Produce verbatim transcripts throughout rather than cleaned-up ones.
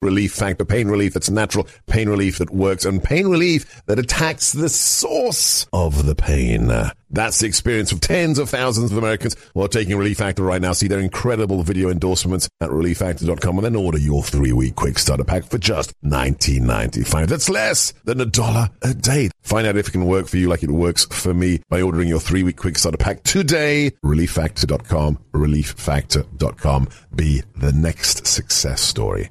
Relief Factor. Pain relief that's natural, pain relief that works, and pain relief that attacks the source of the pain. That's the experience of tens of thousands of Americans who are taking Relief Factor right now. See their incredible video endorsements at relief factor dot com and then order your three-week quick starter pack for just nineteen ninety-five. That's less than a dollar a day. Find out if it can work for you like it works for me by ordering your three-week quick starter pack today. relief factor dot com. relief factor dot com. Be the next success story.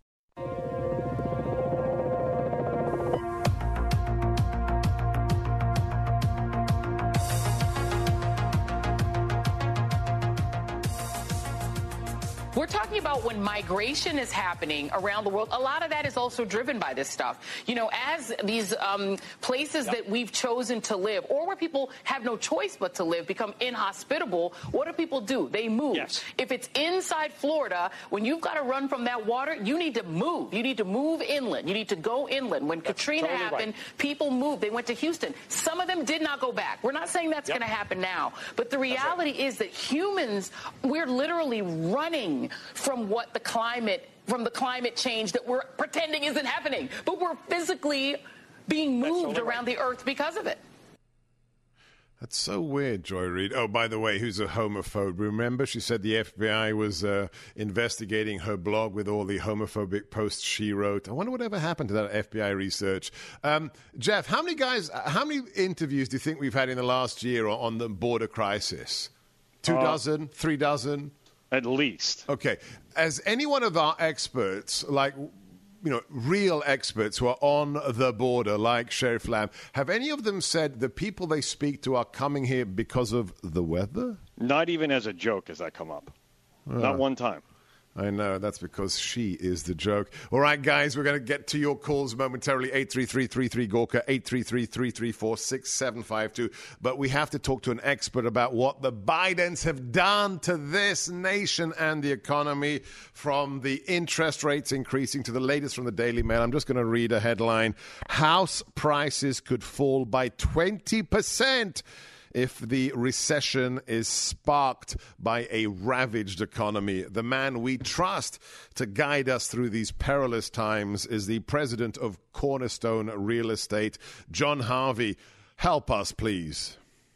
We're talking about when migration is happening around the world. A lot of that is also driven by this stuff. You know, as these um, places yep. that we've chosen to live, or where people have no choice but to live, become inhospitable, what do people do? They move. Yes. If it's inside Florida, when you've got to run from that water, you need to move. You need to move inland. You need to go inland. When that's Katrina totally happened, right. people moved. They went to Houston. Some of them did not go back. We're not saying that's yep. going to happen now. But the reality right. is that humans, we're literally running from what the climate, from the climate change that we're pretending isn't happening, but we're physically being moved around right. the earth because of it. That's so weird, Joy Reid. Oh, by the way, who's a homophobe? Remember, she said the F B I was uh, investigating her blog with all the homophobic posts she wrote. I wonder whatever happened to that F B I research. Um, Jeff, how many guys, how many interviews do you think we've had in the last year on the border crisis? Two uh, dozen? Three dozen? At least. Okay. As any one of our experts, like, you know, real experts who are on the border, like Sheriff Lamb, have any of them said the people they speak to are coming here because of the weather? Not even as a joke has that come up. Oh. Not one time. I know. That's because she is the joke. All right, guys, we're going to get to your calls momentarily. eight three three, three three, G O R C A, eight three three, three three four, six seven five two. But we have to talk to an expert about what the Bidens have done to this nation and the economy, from the interest rates increasing to the latest from the Daily Mail. I'm just going to read a headline. House prices could fall by twenty percent if the recession is sparked by a ravaged economy. The man we trust to guide us through these perilous times is the president of Cornerstone Real Estate, John Harvey. Help us, please.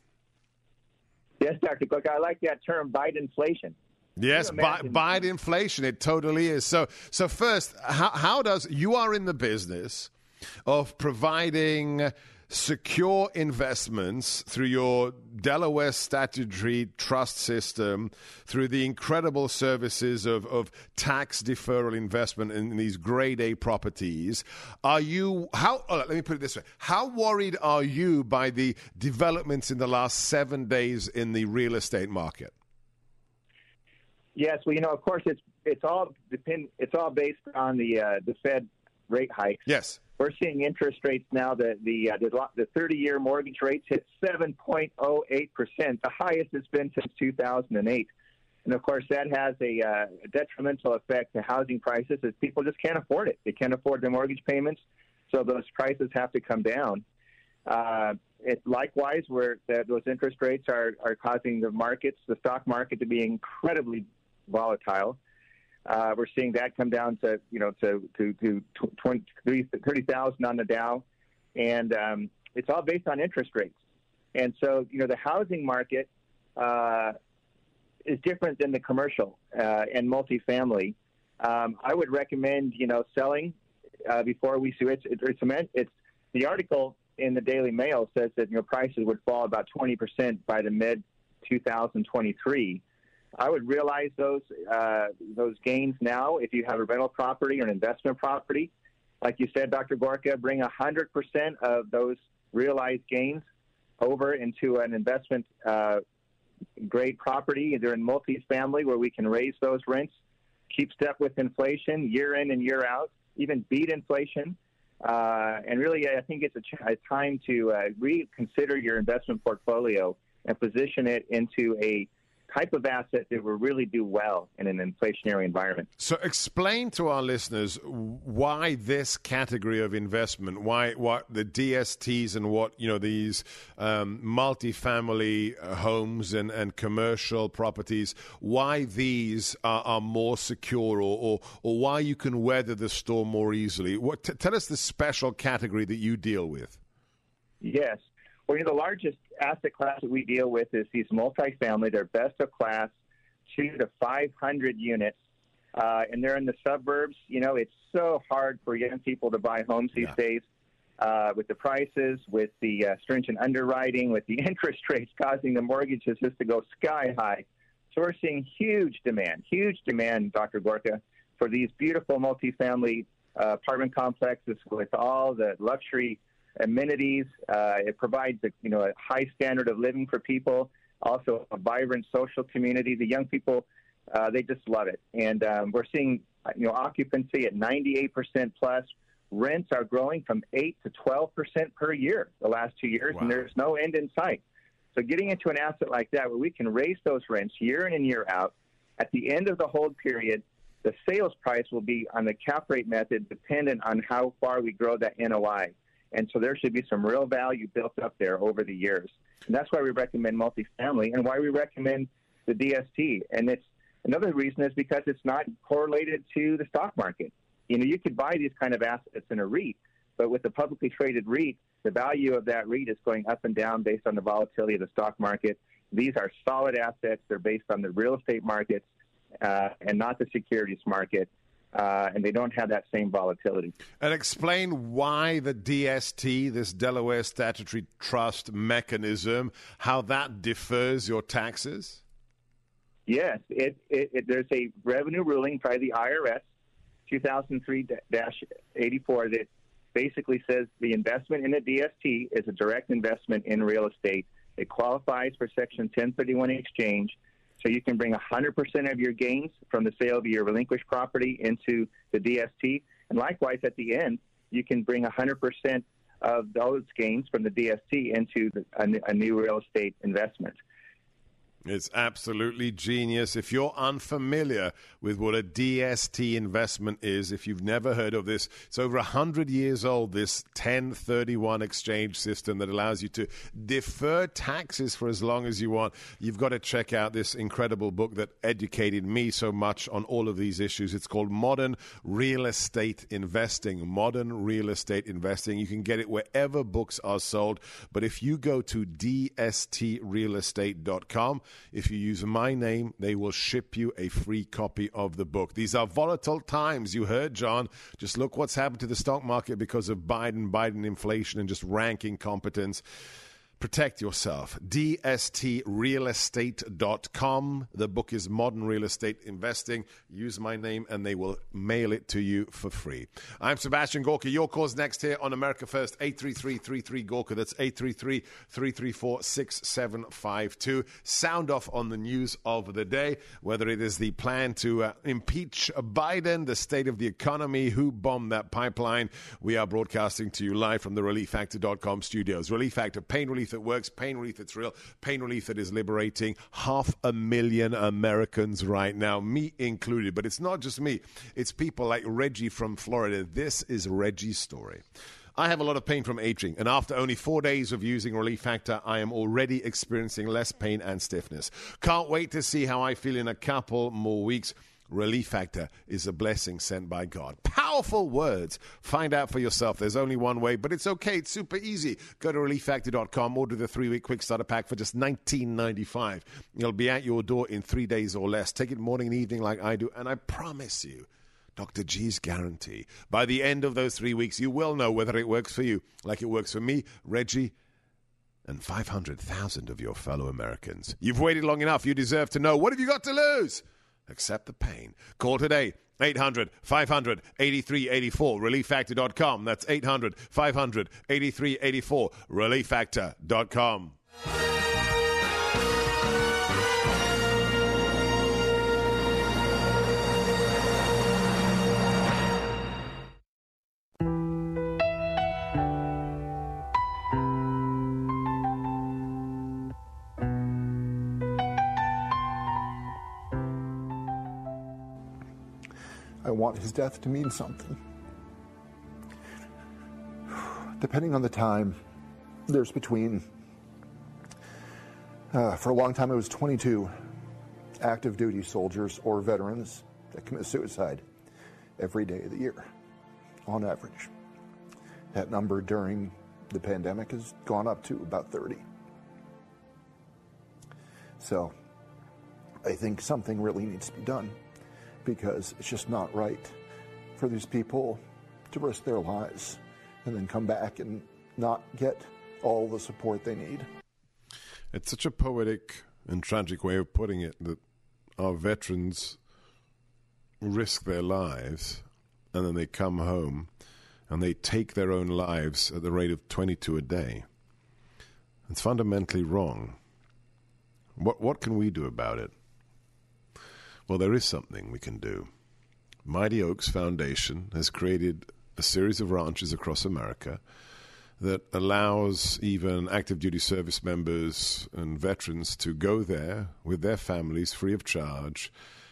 Yes, Doctor Cook, I like that term, Bidenflation. Yes, bi- Bidenflation, it totally is. So, so first, how, how does, you are in the business of providing secure investments through your Delaware statutory trust system, through the incredible services of, of tax deferral investment in these grade A properties. Are you, how, oh, let me put it this way. How worried are you by the developments in the last seven days in the real estate market? Yes, well, you know, of course, it's it's all depend. It's all based on the uh, the Fed rate hikes. Yes. We're seeing interest rates now, the the uh, the thirty-year mortgage rates hit seven point oh eight percent, the highest it's been since two thousand eight. And, of course, that has a uh, detrimental effect to housing prices as people just can't afford it. They can't afford their mortgage payments, so those prices have to come down. Uh, it, likewise, where the, those interest rates are, are causing the markets, the stock market, to be incredibly volatile. Uh, we're seeing that come down to, you know, to, to, to twenty, thirty thousand on the Dow. And um, it's all based on interest rates. And so, you know, the housing market uh, is different than the commercial uh, and multifamily. Um, I would recommend, you know, selling uh, before we see it. It's, it's, it's the article in the Daily Mail says that, you know, prices would fall about twenty percent by the mid twenty twenty-three. I would realize those uh, those gains now if you have a rental property or an investment property. Like you said, Doctor Gorka, bring one hundred percent of those realized gains over into an investment uh, grade property, either in multifamily where we can raise those rents, keep step with inflation year in and year out, even beat inflation. Uh, and really, I think it's a, ch- a time to uh, reconsider your investment portfolio and position it into a type of asset that will really do well in an inflationary environment. So explain to our listeners why this category of investment, why what the D S Ts and what, you know, these um, multifamily homes and, and commercial properties, why these are, are more secure, or, or or why you can weather the storm more easily. What, t- tell us the special category that you deal with. Yes. Well, you know, the largest asset class that we deal with is these multifamily. They're best of class, two to five hundred units, uh, and they're in the suburbs. You know, it's so hard for young people to buy homes these yeah. days uh, with the prices, with the uh, stringent underwriting, with the interest rates causing the mortgages just to go sky high. So we're seeing huge demand, huge demand, Doctor Gorka, for these beautiful multifamily uh, apartment complexes with all the luxury amenities. Uh, it provides a, you know, a high standard of living for people, also a vibrant social community. The young people, uh, they just love it. And um, we're seeing, you know, occupancy at ninety-eight percent plus. Rents are growing from eight to twelve percent per year the last two years, wow. and there's no end in sight. So getting into an asset like that where we can raise those rents year in and year out, at the end of the hold period, the sales price will be on the cap rate method dependent on how far we grow that N O I. And so there should be some real value built up there over the years. And that's why we recommend multifamily and why we recommend the D S T. And it's another reason is because it's not correlated to the stock market. You know, you could buy these kind of assets in a REIT, but with the publicly traded REIT, the value of that REIT is going up and down based on the volatility of the stock market. These are solid assets. They're based on the real estate markets uh, and not the securities market. Uh, and they don't have that same volatility. And explain why the D S T, this Delaware Statutory Trust mechanism, how that defers your taxes? Yes, it, it, it, there's a revenue ruling by the I R S, two thousand three dash eighty-four, that basically says the investment in a D S T is a direct investment in real estate. It qualifies for Section ten thirty-one exchange. So you can bring one hundred percent of your gains from the sale of your relinquished property into the D S T. And likewise, at the end, you can bring one hundred percent of those gains from the D S T into the, a, a new real estate investment. It's absolutely genius. If you're unfamiliar with what a D S T investment is, if you've never heard of this, it's over one hundred years old, this ten thirty-one exchange system that allows you to defer taxes for as long as you want. You've got to check out this incredible book that educated me so much on all of these issues. It's called Modern Real Estate Investing. Modern Real Estate Investing. You can get it wherever books are sold. But if you go to D S T real estate dot com, if you use my name, they will ship you a free copy of the book. These are volatile times. You heard, John. Just look what's happened to the stock market because of Biden, Biden inflation, and just rank incompetence. Protect yourself. D S T real estate dot com. The book is Modern Real Estate Investing. Use my name and they will mail it to you for free. I'm Sebastian Gorka. Your call's next here on America First. eight three three, three three, Gorka. That's eight three three, three three four, six seven five two. Sound off on the news of the day, whether it is the plan to uh, impeach Biden, the state of the economy, who bombed that pipeline. We are broadcasting to you live from the relief factor dot com studios. Relief Factor, pain relief that works, pain relief that's real, pain relief that is liberating half a million Americans right now, me included. But it's not just me. It's people like Reggie from Florida. This is Reggie's story. I have a lot of pain from aging, and after only four days of using Relief Factor, I am already experiencing less pain and stiffness. Can't wait to see how I feel in a couple more weeks. Relief Factor is a blessing sent by God. Powerful words. Find out for yourself. There's only one way, but it's okay. It's super easy. Go to relief factor dot com. Order the three-week quick starter pack for just nineteen ninety-five. It'll be at your door in three days or less. Take it morning and evening like I do, and I promise you, Doctor G's guarantee, by the end of those three weeks, you will know whether it works for you, like it works for me, Reggie, and five hundred thousand of your fellow Americans. You've waited long enough. You deserve to know. What have you got to lose? Accept the pain. Call today. eight hundred, five hundred, eighty-three eighty-four. relief factor dot com. That's eight hundred, five hundred, eighty-three eighty-four. relief factor dot com. want his death to mean something. Depending on the time, there's between, uh, for a long time it was twenty-two active duty soldiers or veterans that commit suicide every day of the year, on average. That number during the pandemic has gone up to about thirty. So I think something really needs to be done, because it's just not right for these people to risk their lives and then come back and not get all the support they need. It's such a poetic and tragic way of putting it, that our veterans risk their lives and then they come home and they take their own lives at the rate of twenty-two a day. It's fundamentally wrong. What what can we do about it? Well, there is something we can do. Mighty Oaks Foundation has created a series of ranches across America that allows even active duty service members and veterans to go there with their families free of charge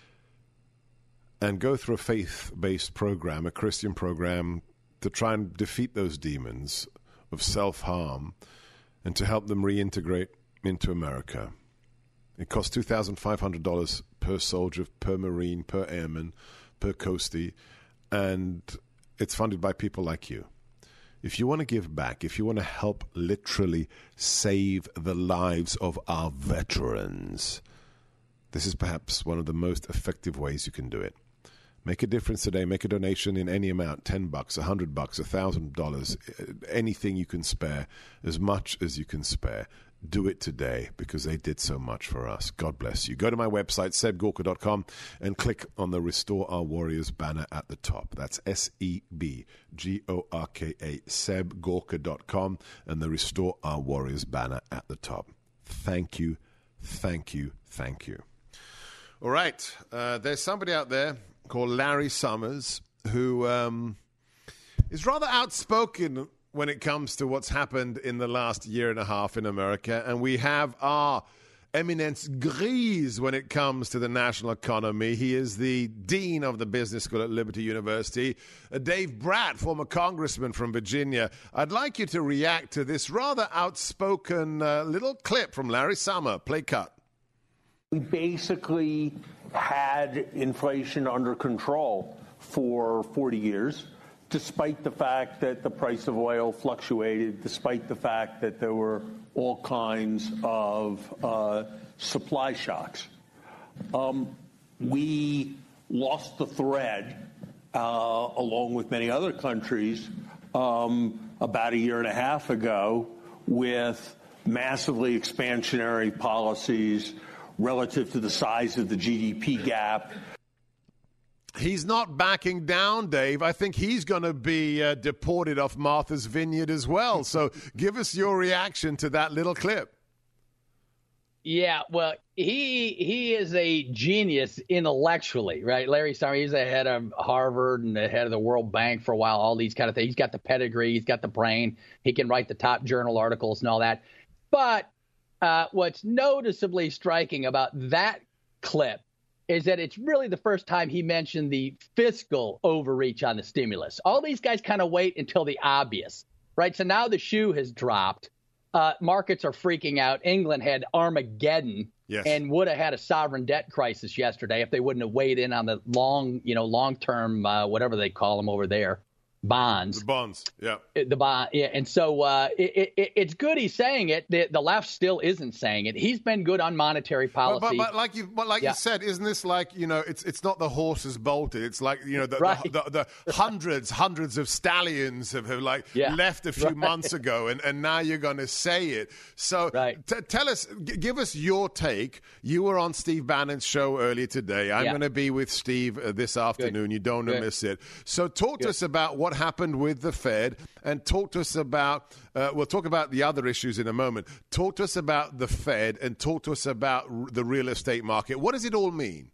and go through a faith-based program, a Christian program, to try and defeat those demons of self-harm and to help them reintegrate into America. It costs two thousand five hundred dollars per soldier, per Marine, per airman, per coastie, and it's funded by people like you. If you want to give back, if you want to help literally save the lives of our veterans, this is perhaps one of the most effective ways you can do it. Make a difference today. Make a donation in any amount, ten bucks, a hundred bucks, a thousand dollars, anything you can spare, as much as you can spare. Do it today, because they did so much for us. God bless you. Go to my website, seb gorka dot com, and click on the Restore Our Warriors banner at the top. That's S E B G O R K A, seb gorka dot com, and the Restore Our Warriors banner at the top. Thank you, thank you, thank you. All right. Uh, there's somebody out there called Larry Summers who um, is rather outspoken when it comes to what's happened in the last year and a half in America. And we have our eminence grise when it comes to the national economy. He is the dean of the business school at Liberty University, uh, Dave Brat, former congressman from Virginia. I'd like you to react to this rather outspoken uh, little clip from Larry Summers. Play cut. We basically had inflation under control for forty years. Despite the fact that the price of oil fluctuated, despite the fact that there were all kinds of uh, supply shocks. Um, we lost the thread, uh, along with many other countries, um, about a year and a half ago, with massively expansionary policies relative to the size of the G D P gap. He's not backing down, Dave. I think he's going to be uh, deported off Martha's Vineyard as well. So give us your reaction to that little clip. Yeah, well, he he is a genius intellectually, right? Larry Summers, he's the head of Harvard and the head of the World Bank for a while, all these kind of things. He's got the pedigree. He's got the brain. He can write the top journal articles and all that. But uh, what's noticeably striking about that clip is that it's really the first time he mentioned the fiscal overreach on the stimulus. All these guys kind of wait until the obvious, right? So now the shoe has dropped. Uh, markets are freaking out. England had Armageddon yes. and would have had a sovereign debt crisis yesterday if they wouldn't have weighed in on the long, you know, long-term, uh, whatever they call them over there, bonds. The bonds, yeah. The bond, yeah. And so uh, it, it, it's good he's saying it. The, the left still isn't saying it. He's been good on monetary policy. But, but, but like you, but like yeah. you said, isn't this like, you know, it's it's not the horses bolted. It's like, you know, the right. the, the, the hundreds, hundreds of stallions have, have like yeah. left a few right. months ago, and, and now you're going to say it. So right. t- tell us, g- give us your take. You were on Steve Bannon's show earlier today. I'm yeah. going to be with Steve uh, this afternoon. Good. You don't want to miss it. So talk Good. to us about what happened with the Fed, and talk to us about, uh, we'll talk about the other issues in a moment. Talk to us about the Fed and talk to us about r- the real estate market. What does it all mean?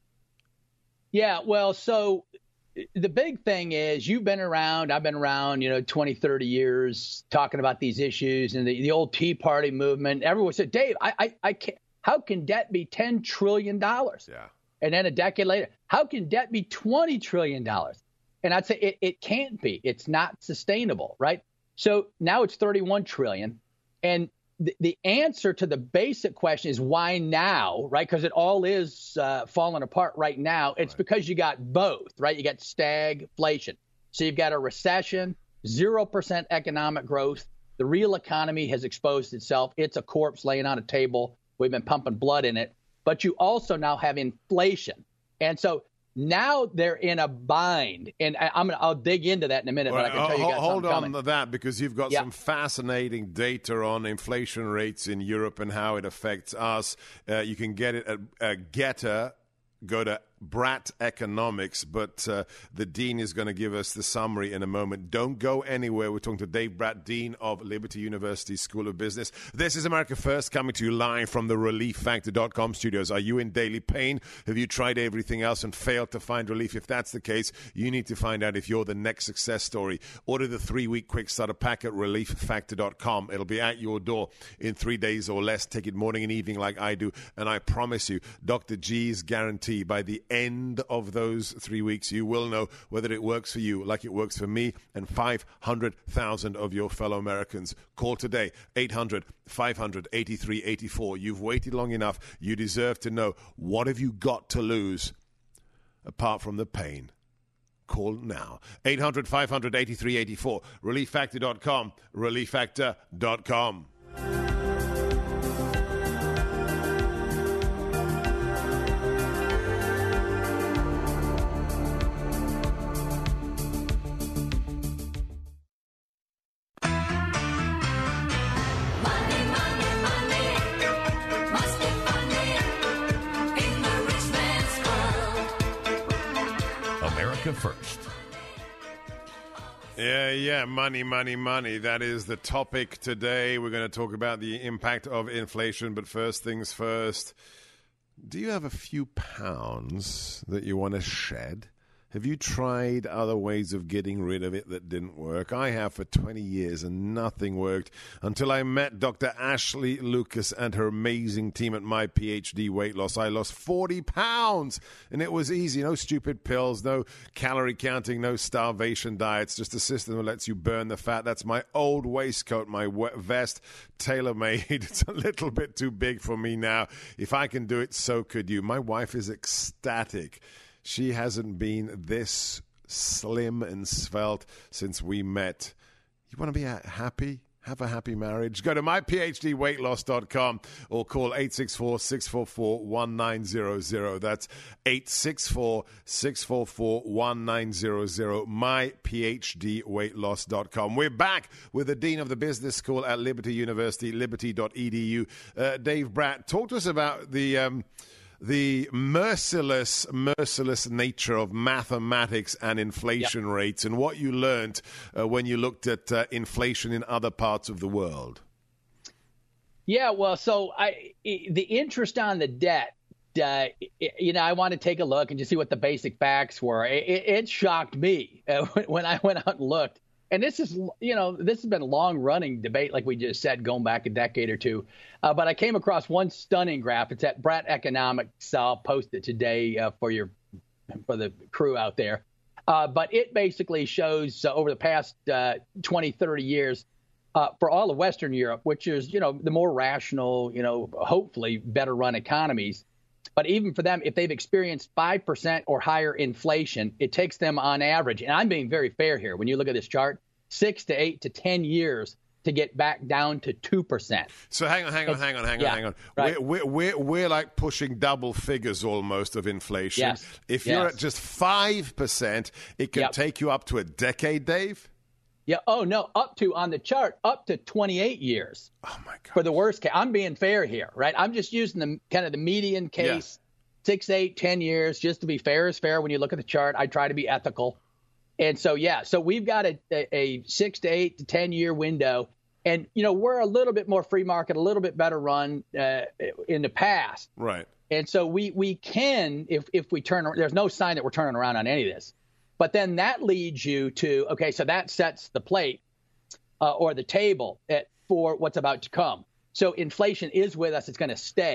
Yeah, well, so the big thing is you've been around, I've been around, you know, twenty, thirty years talking about these issues and the, the old Tea Party movement. Everyone said, Dave, I, I, I can't, how can debt be ten trillion dollars? Yeah. And then a decade later, how can debt be twenty trillion dollars? And I'd say it, it can't be. It's not sustainable, right? So now it's thirty-one trillion dollars. And the, the answer to the basic question is why now, right? Because it all is uh, falling apart right now. It's right. because you got both, right? You got stagflation. So you've got a recession, zero percent economic growth. The real economy has exposed itself. It's a corpse laying on a table. We've been pumping blood in it. But you also now have inflation. And so now they're in a bind. And I, I'm gonna, I'll dig into that in a minute, well, but I can tell you guys hold on coming. to that, because you've got yeah. some fascinating data on inflation rates in Europe and how it affects us. Uh, you can get it at uh, Getter. Go to Bratt Economics, but uh, the Dean is going to give us the summary in a moment. Don't go anywhere. We're talking to Dave Bratt, Dean of Liberty University School of Business. This is America First, coming to you live from the relief factor dot com studios. Are you in daily pain? Have you tried everything else and failed to find relief? If that's the case, you need to find out if you're the next success story. Order the three-week quick starter pack at relief factor dot com. It'll be at your door in three days or less. Take it morning and evening like I do, and I promise you, Doctor G's guarantee, by the end of those three weeks, you will know whether it works for you like it works for me and five hundred thousand of your fellow Americans. Call today, eight hundred, five hundred, eighty-three eighty-four. You've waited long enough. You deserve to know, what have you got to lose apart from the pain? Call now. eight hundred, five hundred, eighty-three eighty-four. relief factor dot com. relief factor dot com. First. Yeah, yeah, money, money, money. That is the topic today. We're going to talk about the impact of inflation, but first things first. Do you have a few pounds that you want to shed? Have you tried other ways of getting rid of it that didn't work? I have for twenty years, and nothing worked until I met Doctor Ashley Lucas and her amazing team at My PhD Weight Loss. I lost forty pounds, and it was easy. No stupid pills, no calorie counting, no starvation diets, just a system that lets you burn the fat. That's my old waistcoat, my vest, tailor-made. It's a little bit too big for me now. If I can do it, so could you. My wife is ecstatic. She hasn't been this slim and svelte since we met. You want to be happy? Have a happy marriage? Go to my p h d weight loss dot com or call eight six four, six four four, one nine zero zero. That's eight six four, six four four, one nine zero zero, my p h d weight loss dot com. We're back with the Dean of the Business School at Liberty University, liberty dot e d u. Uh, Dave Bratt, talk to us about the... Um, the merciless, merciless nature of mathematics and inflation yep. rates, and what you learned uh, when you looked at uh, inflation in other parts of the world. Yeah, well, so I, the interest on the debt, uh, you know, I want to take a look and just see what the basic facts were. It, it shocked me uh, when I went out and looked. And this is, you know, this has been a long-running debate, like we just said, going back a decade or two. Uh, but I came across one stunning graph. It's at Bratt Economics. I'll post it today uh, for your for the crew out there. Uh, but it basically shows uh, over the past uh, twenty, thirty years uh, for all of Western Europe, which is, you know, the more rational, you know, hopefully better-run economies. But even for them, if they've experienced five percent or higher inflation, it takes them on average, and I'm being very fair here, when you look at this chart, six to eight to ten years to get back down to two percent. So hang on, hang on, it's, hang on, hang yeah, on, hang on. Right. We're, we're, we're like pushing double figures almost of inflation. Yes. If you're yes. at just five percent, it can yep. take you up to a decade, Dave? Yeah. Oh, no, up to, on the chart, up to twenty-eight years. Oh, my God. For the worst case. I'm being fair here, right? I'm just using the kind of the median case, yeah. six, eight, ten years, just to be fair is fair. When you look at the chart, I try to be ethical. And so, yeah, so we've got a, a, a six to eight to ten year window. And, you know, we're a little bit more free market, a little bit better run uh, in the past. Right. And so we we can, if if we turn, there's no sign that we're turning around on any of this. But then that leads you to, okay, so that sets the plate uh, or the table at, for what's about to come. So inflation is with us. It's going to stay.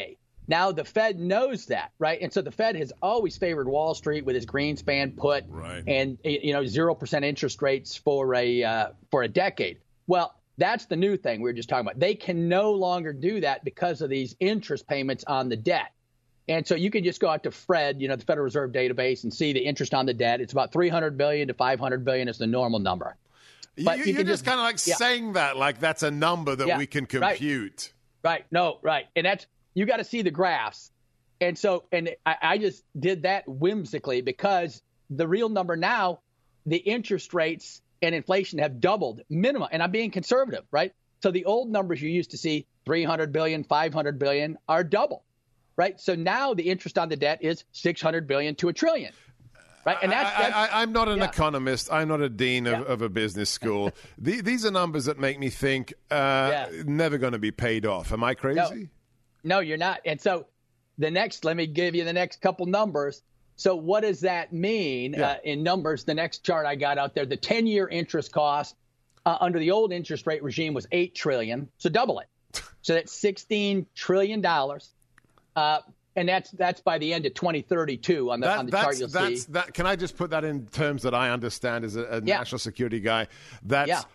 Now the Fed knows that, right? And so the Fed has always favored Wall Street with his Greenspan put right. and, you know, zero percent interest rates for a uh, for a decade. Well, that's the new thing we were just talking about. They can no longer do that because of these interest payments on the debt. And so you can just go out to Fred, you know, the Federal Reserve database, and see the interest on the debt. It's about three hundred billion dollars to five hundred billion dollars is the normal number. But you, you you're just, just kind of like yeah. saying that like that's a number that yeah. we can compute. Right. right. No, right. And that's you got to see the graphs. And so and I, I just did that whimsically because the real number now, the interest rates and inflation have doubled minimum. And I'm being conservative, right? So the old numbers you used to see, three hundred billion dollars, five hundred billion dollars, are double. Right. So now the interest on the debt is six hundred billion dollars to a trillion. Right. And that's, that's I, I, I'm not an yeah. economist. I'm not a dean of, yeah. of a business school. the, these are numbers that make me think uh, yeah. never going to be paid off. Am I crazy? No. no, you're not. And so the next, let me give you the next couple numbers. So what does that mean yeah. uh, in numbers? The next chart I got out there, the ten-year interest cost uh, under the old interest rate regime was eight trillion dollars. So double it. So that's sixteen trillion dollars. Uh, and that's that's by the end of twenty thirty-two on the, that, on the chart you'll that's, see. That, can I just put that in terms that I understand as a, a yeah. national security guy? That's yeah.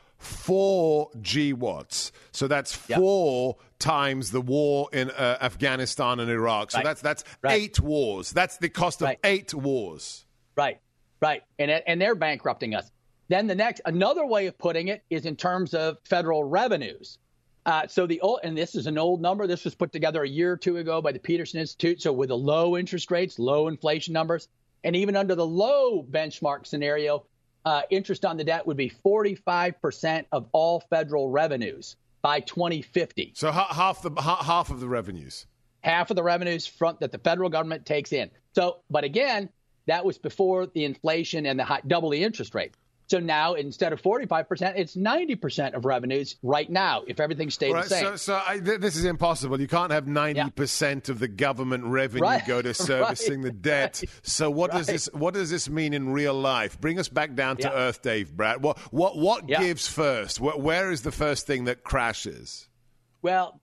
four gigawatts. So that's four yep. times the war in uh, Afghanistan and Iraq. So right. that's that's right. eight wars. That's the cost of right. eight wars. Right, right. And and they're bankrupting us. Then the next, another way of putting it is in terms of federal revenues. Uh, so the old, and this is an old number. This was put together a year or two ago by the Peterson Institute. So with the low interest rates, low inflation numbers, and even under the low benchmark scenario, uh, interest on the debt would be forty-five percent of all federal revenues by twenty fifty. So ha- half the ha- half of the revenues. Half of the revenues front that the federal government takes in. So, but again, that was before the inflation and the high, double the interest rate. So now, instead of forty-five percent, it's ninety percent of revenues right now, if everything stayed right, the same. So, so I, th- this is impossible. You can't have ninety percent yeah. of the government revenue right. go to servicing right. the debt. Right. So what right. does this what does this mean in real life? Bring us back down to yeah. earth, Dave Brat. What what what yeah. gives first? Where, where is the first thing that crashes? Well,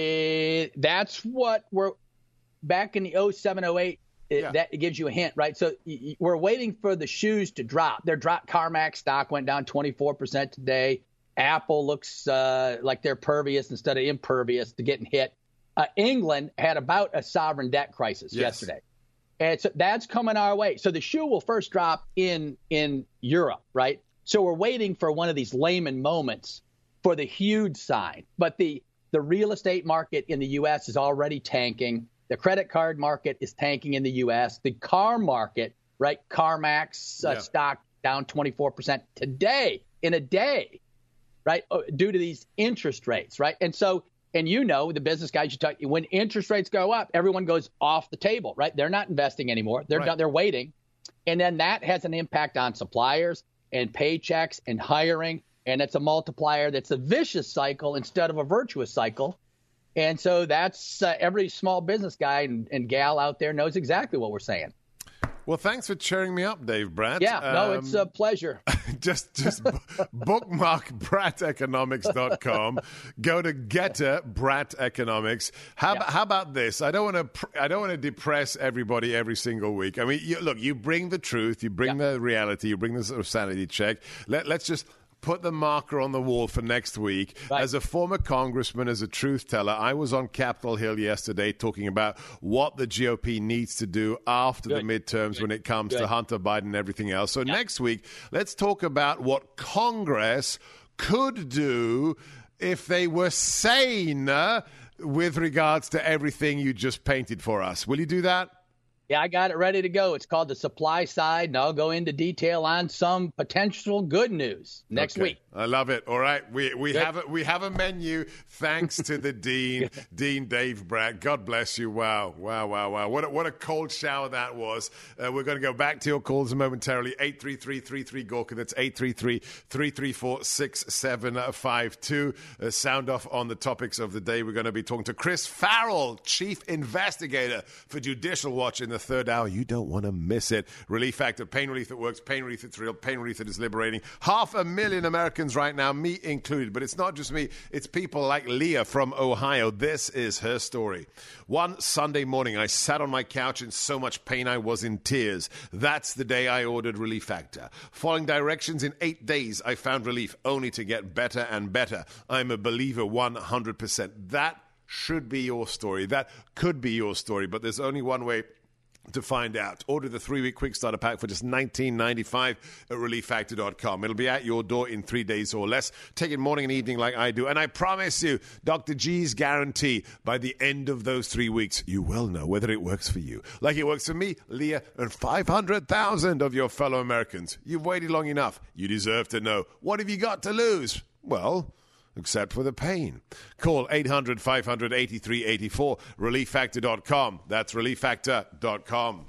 uh, that's what we're back in the oh seven oh eight. It, yeah. That gives you a hint, right? So y- we're waiting for the shoes to drop. Their drop CarMax stock went down twenty-four percent today. Apple looks uh, like they're pervious instead of impervious to getting hit. Uh, England had about a sovereign debt crisis yes. yesterday. And so that's coming our way. So the shoe will first drop in in Europe, right? So we're waiting for one of these Lehman moments for the huge sign. But the, the real estate market in the U S is already tanking. The credit card market is tanking in the U S. The car market, right? CarMax uh, yeah. stock down twenty-four percent today, in a day, right? Due to these interest rates, right? And so, and you know, the business guys you talk, when interest rates go up, everyone goes off the table, right? They're not investing anymore. They're right. done, they're waiting. And then that has an impact on suppliers and paychecks and hiring. And it's a multiplier that's a vicious cycle instead of a virtuous cycle. And so that's uh, every small business guy and, and gal out there knows exactly what we're saying. Well, thanks for cheering me up, Dave Brat. Yeah, um, no, it's a pleasure. just just b- bookmark brat economics dot com. Go to Getter Brat Economics. How, yeah. how about this? I don't want to pr- I don't want to depress everybody every single week. I mean, you, look, you bring the truth, you bring yeah. the reality, you bring the sort of sanity check. Let, let's just put the marker on the wall for next week. Right. As a former congressman, as a truth teller, I was on Capitol Hill yesterday talking about what the G O P needs to do after Good. the midterms Good. when it comes Good. to Hunter Biden and everything else. So yeah. next week, let's talk about what Congress could do if they were sane uh, with regards to everything you just painted for us. Will you do that? Yeah, I got it ready to go. It's called the supply side, and I'll go into detail on some potential good news next okay. week. I love it. All right, we we Good. have a, we have a menu. Thanks to the dean, Dean Dave Brat. God bless you. Wow, wow, wow, wow. What a, what a cold shower that was. Uh, we're going to go back to your calls momentarily. eight three three, three three, Gorka. That's eight three three, three three four, six seven five two. Uh, sound off on the topics of the day. We're going to be talking to Chris Farrell, chief investigator for Judicial Watch in the third hour. You don't want to miss it. Relief Factor, pain relief that works, pain relief that's real, pain relief that is liberating. Half a million Americans right now, me included. But it's not just me. It's people like Leah from Ohio. This is her story. One Sunday morning, I sat on my couch in so much pain I was in tears. That's the day I ordered Relief Factor. Following directions in eight days, I found relief, only to get better and better. I'm a believer one hundred percent. That should be your story. That could be your story, but there's only one way to find out. Order the three-week quick starter pack for just nineteen ninety-five at relief factor dot com. It'll be at your door in three days or less. Take it morning and evening like I do. And I promise you, Doctor G's guarantee, by the end of those three weeks, you will know whether it works for you. Like it works for me, Leah, and five hundred thousand of your fellow Americans. You've waited long enough. You deserve to know. What have you got to lose? Well, except for the pain. Call eight hundred, five hundred, eighty-three eighty-four, relief factor dot com. That's relief factor dot com.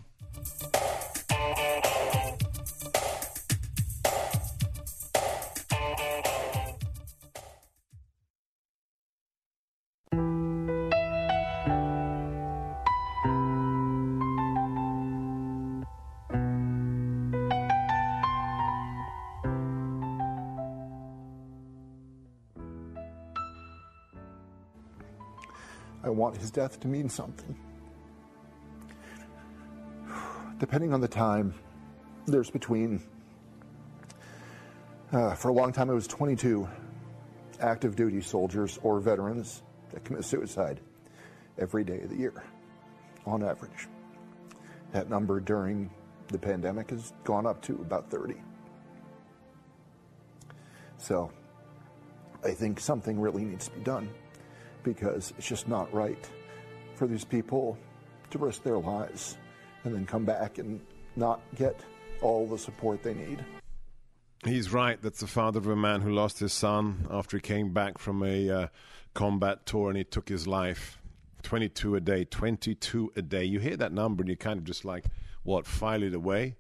I want his death to mean something. Depending on the time, there's between, uh, for a long time it was twenty-two active duty soldiers or veterans that commit suicide every day of the year, on average. That number during the pandemic has gone up to about thirty. So I think something really needs to be done, because it's just not right for these people to risk their lives and then come back and not get all the support they need. He's right. That's the father of a man who lost his son after he came back from a uh, combat tour and he took his life. twenty-two a day, twenty-two a day. You hear that number and you kind of just like, what, file it away?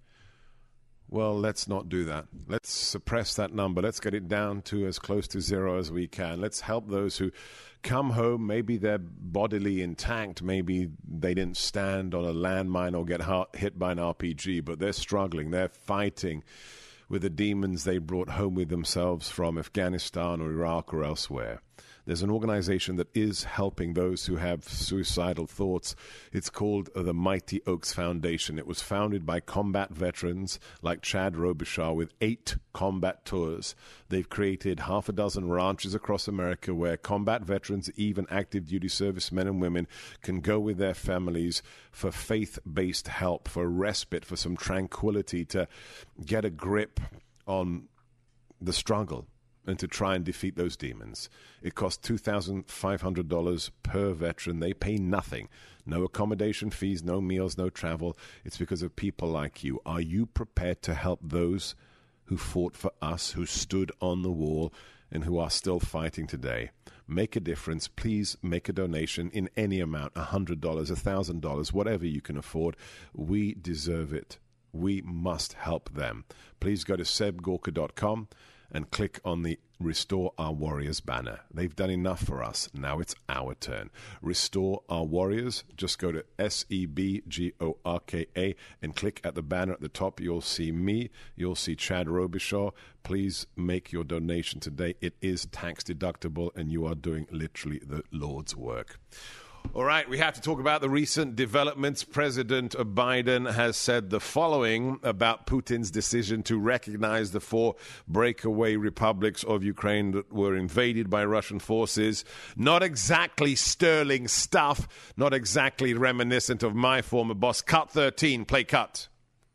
Well, let's not do that. Let's suppress that number. Let's get it down to as close to zero as we can. Let's help those who come home. Maybe they're bodily intact. Maybe they didn't stand on a landmine or get hit by an R P G, but they're struggling. They're fighting with the demons they brought home with themselves from Afghanistan or Iraq or elsewhere. There's an organization that is helping those who have suicidal thoughts. It's called the Mighty Oaks Foundation. It was founded by combat veterans like Chad Robichaud with eight combat tours. They've created half a dozen ranches across America where combat veterans, even active duty servicemen and women, can go with their families for faith-based help, for respite, for some tranquility, to get a grip on the struggle and to try and defeat those demons. It costs two thousand five hundred dollars per veteran. They pay nothing. No accommodation fees, no meals, no travel. It's because of people like you. Are you prepared to help those who fought for us, who stood on the wall, and who are still fighting today? Make a difference. Please make a donation in any amount, one hundred dollars, one thousand dollars, whatever you can afford. We deserve it. We must help them. Please go to seb gorka dot com and click on the Restore Our Warriors banner. They've done enough for us. Now it's our turn. Restore Our Warriors. Just go to S E B G O R K A and click at the banner at the top. You'll see me. You'll see Chad Robichaud. Please make your donation today. It is tax deductible, and you are doing literally the Lord's work. All right, we have to talk about the recent developments. President Biden has said the following about Putin's decision to recognize the four breakaway republics of Ukraine that were invaded by Russian forces. Not exactly sterling stuff, not exactly reminiscent of my former boss. Cut thirteen, play cut.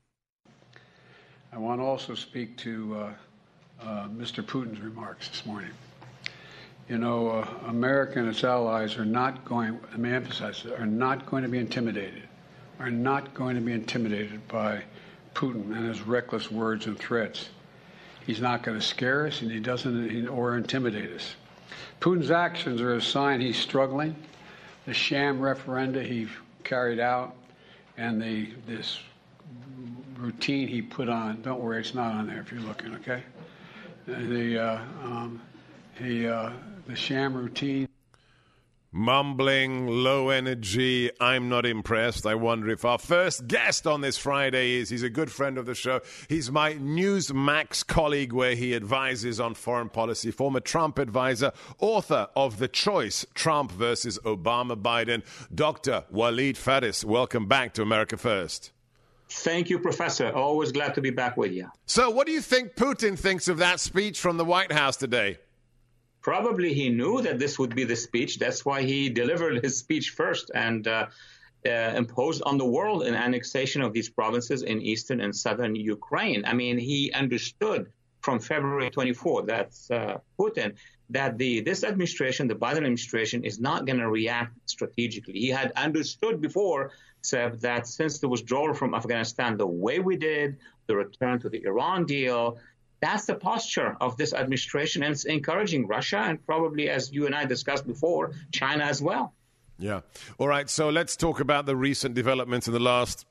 I want to also speak to uh, uh, Mister Putin's remarks this morning. You know, uh, America and its allies are not going, let me emphasize, are not going to be intimidated, are not going to be intimidated by Putin and his reckless words and threats. He's not going to scare us, and he doesn't, or intimidate us. Putin's actions are a sign he's struggling. The sham referenda he carried out and the this routine he put on, don't worry, it's not on there if you're looking, okay? The, uh, um, he, uh, the sham routine. Mumbling, low energy, I'm not impressed. I wonder if our first guest on this Friday is. He's a good friend of the show. He's my Newsmax colleague where he advises on foreign policy, former Trump advisor, author of The Choice, Trump versus Obama Biden, Doctor Walid Phares. Welcome back to America First. Thank you, Professor. Always glad to be back with you. So what do you think Putin thinks of that speech from the White House today? Probably he knew that this would be the speech. That's why he delivered his speech first and uh, uh, imposed on the world an annexation of these provinces in eastern and southern Ukraine. I mean, he understood from February twenty-fourth, that's uh, Putin, that the this administration, the Biden administration, is not going to react strategically. He had understood before, Seb, that since the withdrawal from Afghanistan the way we did, the return to the Iran deal, that's the posture of this administration, and it's encouraging Russia and probably, as you and I discussed before, China as well. Yeah. All right. So let's talk about the recent developments in the last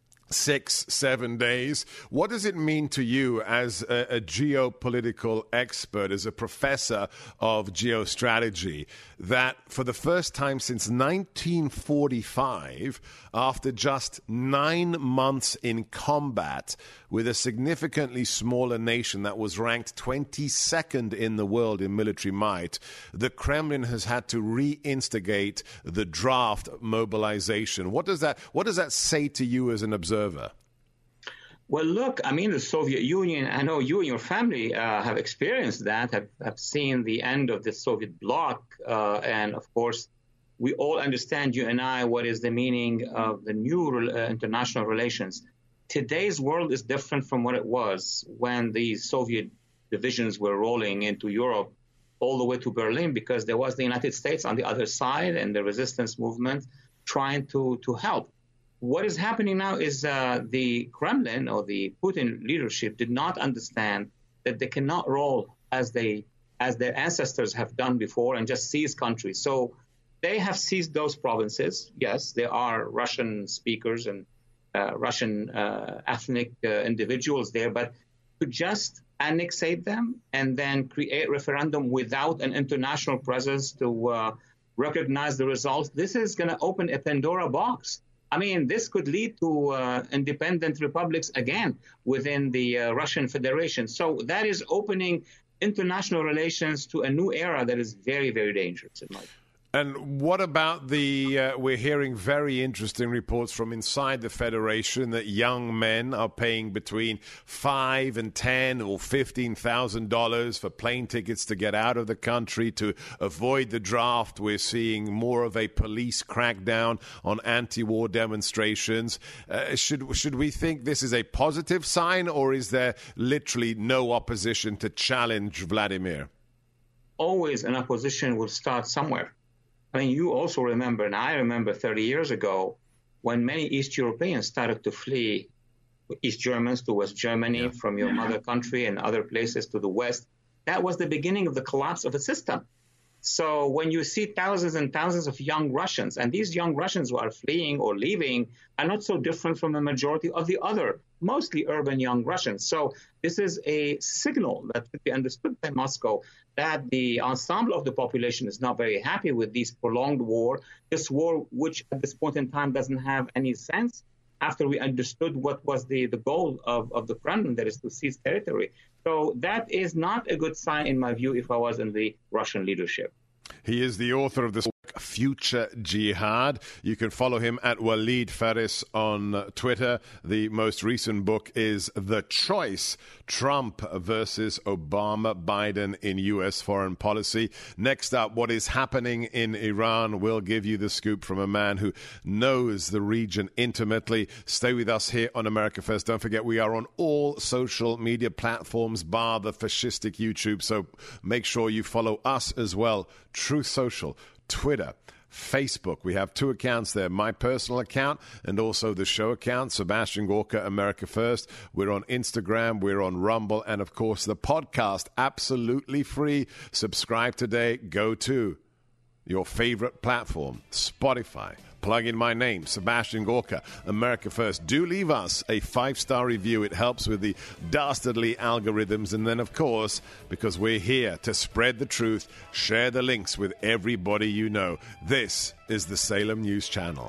six, seven days. What does it mean to you as a, a geopolitical expert, as a professor of geostrategy, that for the first time since nineteen forty-five, after just nine months in combat with a significantly smaller nation that was ranked twenty-second in the world in military might, the Kremlin has had to reinstigate the draft mobilization? What does that, what does that say to you as an observer? Well, look, I mean, the Soviet Union, I know you and your family uh, have experienced that, have, have seen the end of the Soviet bloc. Uh, and of course, we all understand, you and I, what is the meaning of the new uh, international relations. Today's world is different from what it was when the Soviet divisions were rolling into Europe all the way to Berlin, because there was the United States on the other side and the resistance movement trying to, to help. What is happening now is uh, the Kremlin or the Putin leadership did not understand that they cannot roll as they as their ancestors have done before and just seize countries. So they have seized those provinces. Yes, there are Russian speakers and uh, Russian uh, ethnic uh, individuals there, but to just annexate them and then create referendum without an international presence to uh, recognize the results, this is going to open a Pandora box. I mean, this could lead to uh, independent republics again within the uh, Russian Federation. So that is opening international relations to a new era that is very, very dangerous in my view. And what about the, uh, we're hearing very interesting reports from inside the Federation that young men are paying between five and ten or fifteen thousand dollars for plane tickets to get out of the country to avoid the draft. We're seeing more of a police crackdown on anti-war demonstrations. Uh, should, should we think this is a positive sign, or is there literally no opposition to challenge Vladimir? Always an opposition will start somewhere. I mean, you also remember, and I remember thirty years ago, when many East Europeans started to flee, East Germans to West Germany, yeah. from your mother country and other places to the West. That was the beginning of the collapse of a system. So when you see thousands and thousands of young Russians, and these young Russians who are fleeing or leaving are not so different from the majority of the other, mostly urban young Russians. So this is a signal that should be understood by Moscow that the ensemble of the population is not very happy with this prolonged war, this war which at this point in time doesn't have any sense after we understood what was the, the goal of, of the Kremlin, that is to seize territory. So that is not a good sign, in my view, if I was in the Russian leadership. He is the author of this book, Future Jihad. You can follow him at Walid Phares on Twitter. The most recent book is The Choice, Trump versus Obama Biden in U S foreign policy. Next up, what is happening in Iran. We'll give you the scoop from a man who knows the region intimately. Stay with us here on America First. Don't forget, we are on all social media platforms, bar the fascistic YouTube. So make sure you follow us as well. Truth Social, Twitter, Facebook. We have two accounts there, my personal account and also the show account, Sebastian Gorka, America First. We're on Instagram, we're on Rumble, and of course the podcast, absolutely free. Subscribe today. Go to your favorite platform, Spotify, Plug in my name, Sebastian Gorka, America First. Do leave us a five-star review. It helps with the dastardly algorithms. And then, of course, because we're here to spread the truth, share the links with everybody you know. This is the Salem News Channel.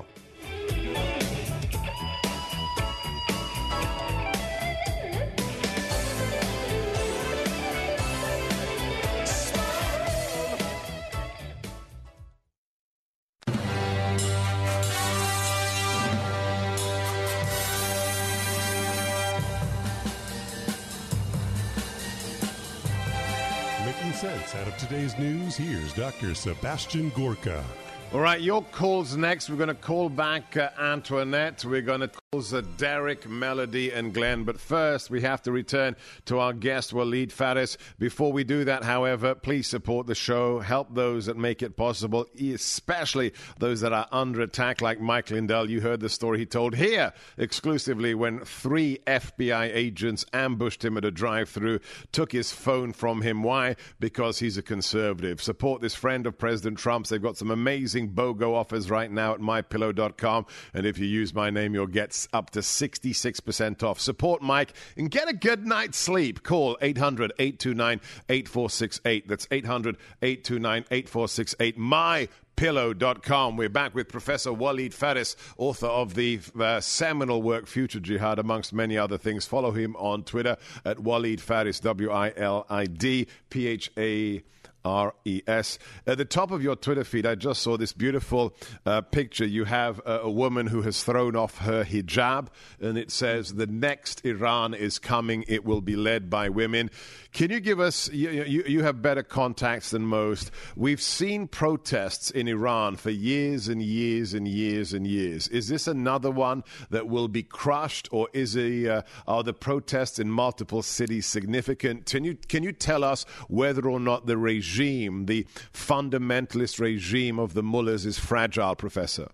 Sense out of today's news, here's Doctor Sebastian Gorka. All right, your calls next. We're going to call back uh, Antoinette. We're going to call uh, Derek, Melody, and Glenn. But first, we have to return to our guest, Waleed Phares. Before we do that, however, please support the show. Help those that make it possible, especially those that are under attack, like Mike Lindell. You heard the story he told here exclusively when three F B I agents ambushed him at a drive-thru, took his phone from him. Why? Because he's a conservative. Support this friend of President Trump's. They've got some amazing BOGO offers right now at my pillow dot com, and if you use my name, you'll get up to sixty-six percent off. Support Mike and get a good night's sleep. Call eight hundred, eight two nine, eight four six eight. That's eight hundred, eight two nine, eight four six eight. my pillow dot com. We're back with Professor Waleed Phares, author of the uh, seminal work Future Jihad, amongst many other things. Follow him on Twitter at Waleed Phares, W I L I D P H A R E S. At the top of your Twitter feed, I just saw this beautiful uh, picture. You have a, a woman who has thrown off her hijab, and it says, "The next Iran is coming. It will be led by women." Can you give us, you, you, you have better contacts than most. We've seen protests in Iran for years and years and years and years. Is this another one that will be crushed, or is a, uh, are the protests in multiple cities significant? Can you, can you tell us whether or not the regime, the fundamentalist regime of the mullahs, is fragile, Professor?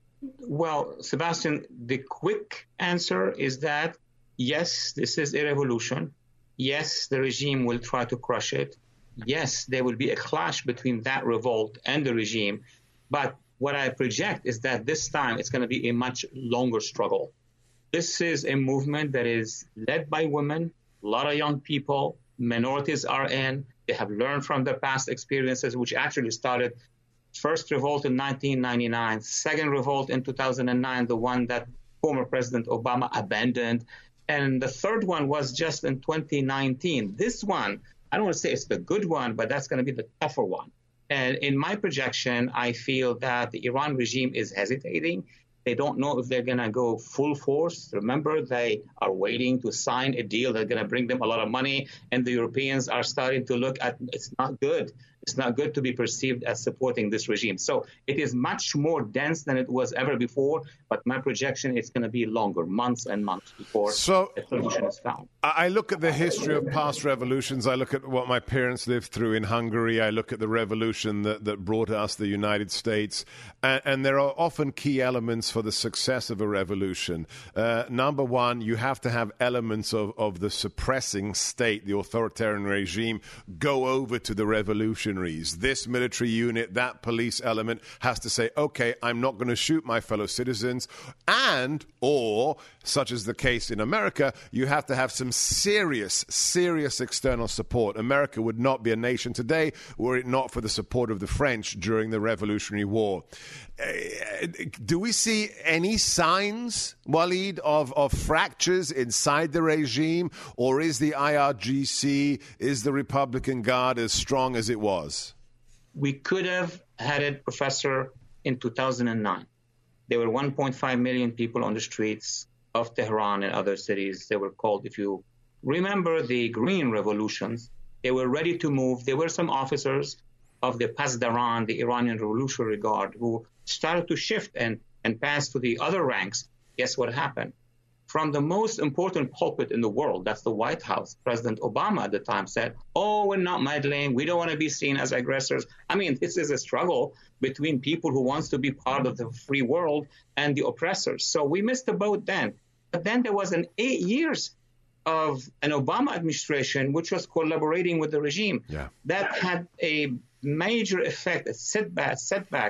Well, Sebastian, the quick answer is that, yes, this is a revolution. Yes, the regime will try to crush it. Yes, there will be a clash between that revolt and the regime. But what I project is that this time it's going to be a much longer struggle. This is a movement that is led by women, a lot of young people, minorities are in. They have learned from their past experiences, which actually started first revolt in nineteen ninety-nine, second revolt in two thousand nine, the one that former President Obama abandoned. And the third one was just in twenty nineteen. This one, I don't want to say it's the good one, but that's going to be the tougher one. And in my projection, I feel that the Iran regime is hesitating. They don't know if they're going to go full force. Remember, they are waiting to sign a deal that's going to bring them a lot of money. And the Europeans are starting to look at it's not good. It's not good to be perceived as supporting this regime. So it is much more dense than it was ever before. But my projection is going to be longer, months and months before so, a solution is found. I look at the history of past revolutions. I look at what my parents lived through in Hungary. I look at the revolution that, that brought us the United States. And, and there are often key elements for the success of a revolution. Uh, number one, you have to have elements of, of the suppressing state, the authoritarian regime, go over to the revolutionaries. This military unit, that police element has to say, okay, I'm not going to shoot my fellow citizens. And, or, such as the case in America, you have to have some serious, serious external support. America would not be a nation today were it not for the support of the French during the Revolutionary War. Uh, do we see any signs, Waleed, of, of fractures inside the regime? Or is the I R G C, is the Republican Guard as strong as it was? We could have had it, Professor, in two thousand nine. There were one point five million people on the streets of Tehran and other cities. They were called, if you remember the Green Revolutions, they were ready to move. There were some officers of the Pasdaran, the Iranian Revolutionary Guard, who started to shift and, and pass to the other ranks. Guess what happened? From the most important pulpit in the world, that's the White House, President Obama at the time said, oh, we're not meddling. We don't want to be seen as aggressors. I mean, this is a struggle between people who wants to be part of the free world and the oppressors. So we missed the boat then. But then there was an eight years of an Obama administration, which was collaborating with the regime. Yeah. That had a major effect, a setback, setback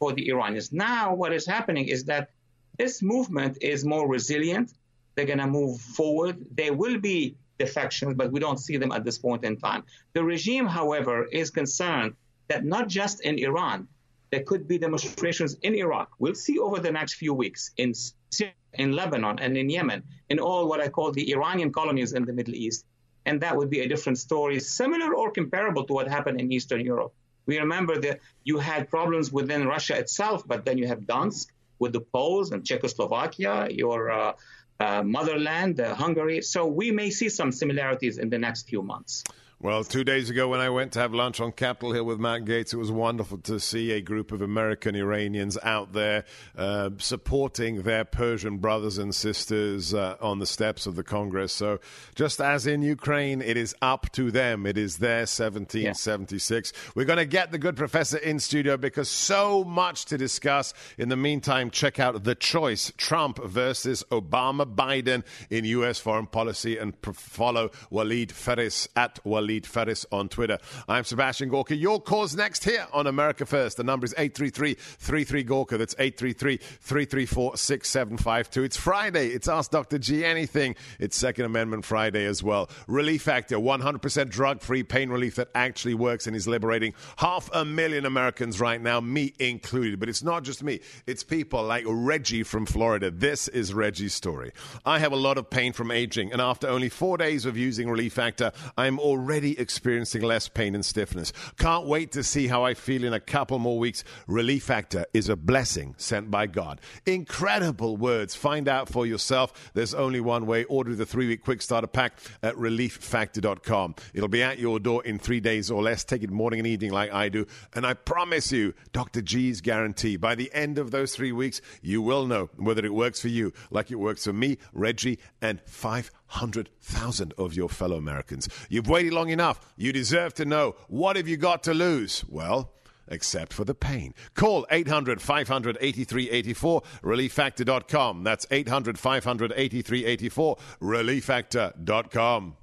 for the Iranians. Now what is happening is that this movement is more resilient. They're going to move forward. There will be defections, but we don't see them at this point in time. The regime, however, is concerned that not just in Iran, there could be demonstrations in Iraq. We'll see over the next few weeks in Syria, in Lebanon, and in Yemen, in all what I call the Iranian colonies in the Middle East. And that would be a different story, similar or comparable to what happened in Eastern Europe. We remember that you had problems within Russia itself, but then you have Donetsk with the Poles and Czechoslovakia, your uh, uh, motherland, uh, Hungary. So we may see some similarities in the next few months. Well, two days ago when I went to have lunch on Capitol Hill with Matt Gaetz, it was wonderful to see a group of American Iranians out there uh, supporting their Persian brothers and sisters uh, on the steps of the Congress. So just as in Ukraine, it is up to them. It is their seventeen seventy-six. Yeah. We're going to get the good professor in studio because so much to discuss. In the meantime, check out The Choice, Trump versus Obama Biden in U S foreign policy, and follow Walid Phares at Walid Phares on Twitter. I'm Sebastian Gorka. Your call's next here on America First. The number is eight three three, three three, Gorka. That's eight three three, three three four, six seven five two. It's Friday. It's Ask Doctor G Anything. It's Second Amendment Friday as well. Relief Factor, one hundred percent drug-free pain relief that actually works and is liberating half a million Americans right now, me included. But it's not just me. It's people like Reggie from Florida. This is Reggie's story. I have a lot of pain from aging, and after only four days of using Relief Factor, I'm already experiencing less pain and stiffness. Can't wait to see how I feel in a couple more weeks. Relief Factor is a blessing sent by God. Incredible words. Find out for yourself. There's only one way. Order the three-week quick starter pack at relief factor dot com. It'll be at your door in three days or less. Take it morning and evening like I do. And I promise you, Doctor G's guarantee, by the end of those three weeks, you will know whether it works for you like it works for me, Reggie, and five hundred thousand of your fellow Americans. You've waited long enough. You deserve to know. What have you got to lose? Well, except for the pain. Call eight hundred, five hundred, eighty-three eighty-four, relief factor dot com. That's eight hundred, five hundred, eighty-three eighty-four, relief factor dot com.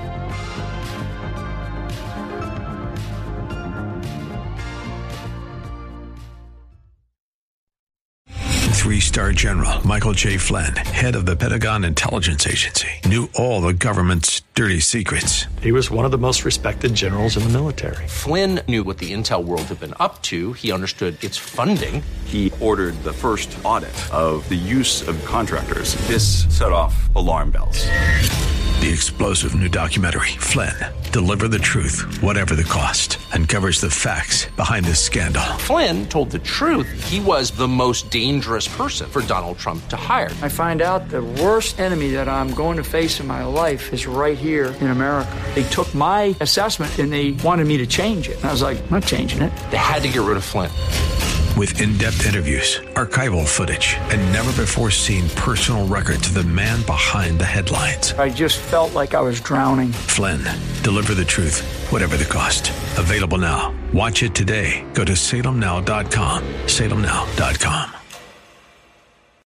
Three-star General Michael J. Flynn, head of the Pentagon Intelligence Agency, knew all the government's dirty secrets. He was one of the most respected generals in the military. Flynn knew what the intel world had been up to. He understood its funding. He ordered the first audit of the use of contractors. This set off alarm bells. The explosive new documentary, Flynn, Deliver the Truth, Whatever the Cost, uncovers the facts behind this scandal. Flynn told the truth. He was the most dangerous person for Donald Trump to hire. I find out the worst enemy that I'm going to face in my life is right here in America. They took my assessment and they wanted me to change it. And I was like, I'm not changing it. They had to get rid of Flynn. With in-depth interviews, archival footage, and never-before-seen personal records of the man behind the headlines. I just felt like I was drowning. Flynn, Deliver the Truth, Whatever the Cost. Available now. Watch it today. Go to salem now dot com. salem now dot com.